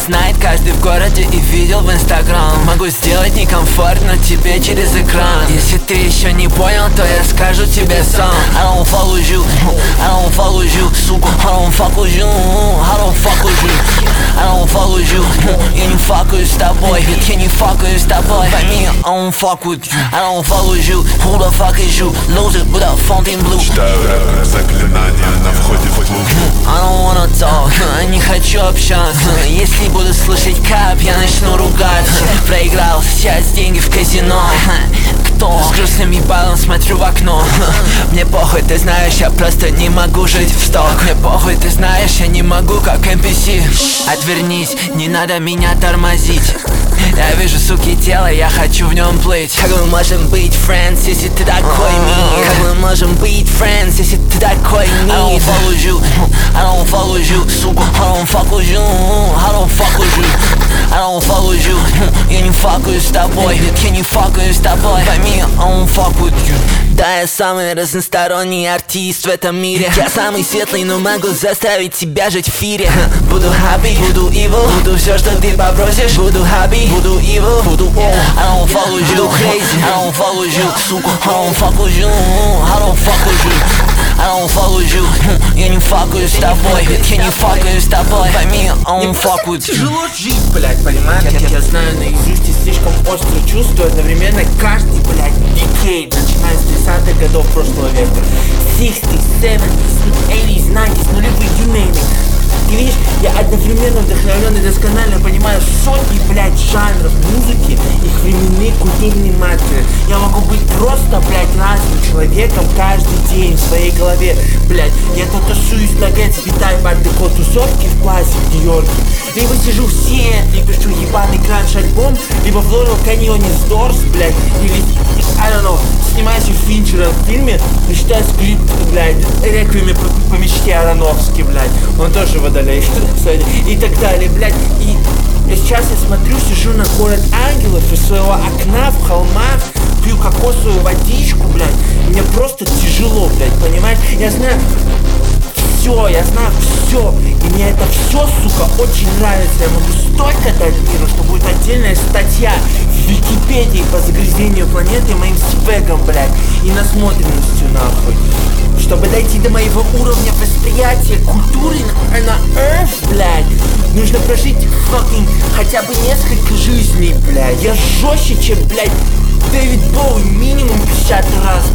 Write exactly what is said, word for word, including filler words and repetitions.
знает каждый в городе и видел в инстаграм. Могу сделать некомфортно тебе через экран. Если ты еще не понял, то я скажу тебе сам. I don't fuck with you, I don't fuck with you, сука. I don't fuck with you, I don't fuck with you, I don't fuck with you. Я не факаю с тобой, я не факаю с тобой. Пойми, I don't fuck with you, I don't fuck with you. Who the fuck is you? Loser without fountain blue. Читаю рэп как заклинание на входе в клуб. I don't wanna talk, не хочу общаться. Если буду слышать кап, я начну ругаться. Проиграл сейчас деньги в казино. Кто? С грустным ебалом смотрю в окно. Мне похуй, ты знаешь, я просто не могу жить в сток. Мне похуй, ты знаешь, я не могу как эн пи си. Отвернись, не надо меня тормозить. Я вижу, суки, тело, я хочу в нем плыть. Как мы можем быть friends, если ты такой мир? Как мы можем быть friends, если ты такой мир? I don't fuck with you, I don't fuck with you, сука. I don't fuck with you, I don't fuck with you, I don't fuck with you. Я не факаю с тобой, нет, я не факаю с тобой. Пойми, I don't fuck with you. Да, я самый разносторонний артист в этом мире. Я самый светлый, но могу заставить тебя жить в эфире. Буду happy, буду evil, буду все, что ты попросишь. Буду happy, буду evil, буду all. I don't fuck with you, crazy, I don't fuck with you, сука. I don't fuck with you, I don't fuck with you, I don't fuck with you. Я не факаю с тобой, я не факаю с тобой. Пойми, I don't fuck with you. Тяжело жить, блядь, понимаешь? Я, я знаю наизусть и слишком остро чувствую одновременно каждый, блядь, decade, начиная с тридцатых годов прошлого века. Sixties, seventies, eighties, nineties, нулевые, you name it. И видишь, я одновременно вдохновлен и досконально понимаю сотни, блядь, жанров музыки, их временные культурные матери. Я могу быть просто, блядь, разным человеком каждый день в своей голове. Блядь, я то тусуюсь на Гэтсби Тайп-Art-Деко тусовки в классе в Нью-Йорке, либо сижу в Сиэтле и пишу ебаный кранч-альбом, либо в Лорел Каньоне с Дорс, блядь, или, I don't know, снимаюсь у Финчера в фильме и читаю скрипт, блядь, реквиеме по, по мечте Аронофски, блядь, он тоже водоляет, и так далее, блядь, и сейчас я смотрю, сижу на город ангелов из своего окна в холмах, пью кокосовую водичку, блядь, и мне просто тяжело, блядь, понимаешь, я знаю все, я знаю все, и мне это все, сука, очень нравится. Я могу столько дать миру, что будет отдельная статья в Википедии по загрязнению планеты моим свегом, блядь, и насмотренностью, нахуй. Чтобы дойти до моего уровня восприятия культуры на, на Earth, блядь, нужно прожить fucking хотя бы несколько жизней, блядь. Я жестче, чем, блядь, Дэвид Боуи минимум пятьдесят раз,